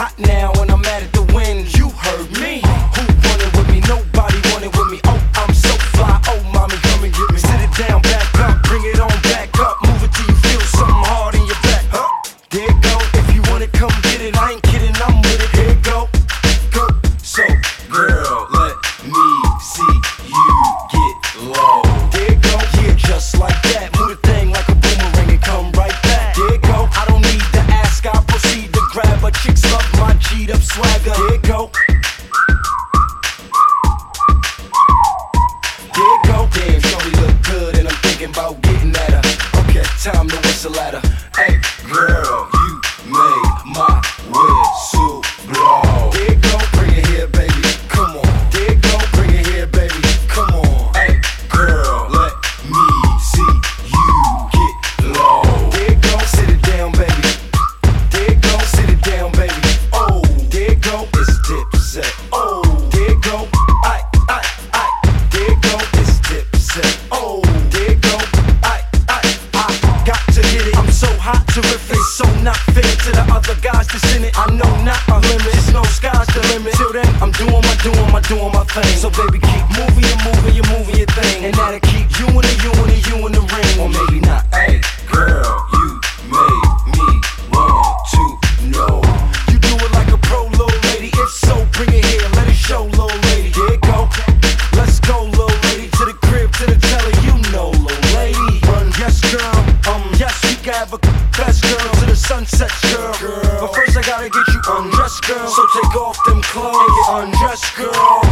hot now and I'm mad at the wind. You heard me. Who wanted with me? Nobody wanted with me. Oh, I'm so fly. Oh, mommy, come and get me. Sit it down, back up, bring it on back up. Move it till you feel something hard in your back. There it go. If you want it, come get it. I ain't kidding, I'm with it. Here it go. Go. So, girl, let me see you get low. There it go. Yeah, just like that. Move the thing like a boomerang and come right back. There it go. I don't need to ask, I proceed to grab her. Chicks love my G'd up swagger. There it go. There it go. Damn, shorty look good and I'm thinking about getting at her. Okay, time to whistle at her. Hey, girl, you made my whistle blow. There it go, bring it here, baby. Come on. There it go, bring it here, baby. Come on. Hey, girl, let me see you get low. There it go, sit it down, baby. There it go, sit it down, baby. Oh, there it go, it's Dipset. Oh, there it go, I. There it go, it's Dipset. Oh, there it go, I got to hit it. I'm so hot, terrific, so not fair to the other guys that's in it. I know not a limit, it's no sky's the limit. Till then, I'm doing my thing. So baby, keep moving, you're moving your thing, and that'll keep you in the ring. Or maybe not. Hey, girl, you made me want to know. You do it like a pro, little lady. If so, bring it here, let it show, little lady. Here it go. Let's go, little lady, to the crib, to the telly, you know, little lady. Run, yes, girl. Yes, you can have a best girl to the sunset, girl. But first I gotta get you undressed, girl. So take off them clothes and get undressed, girl.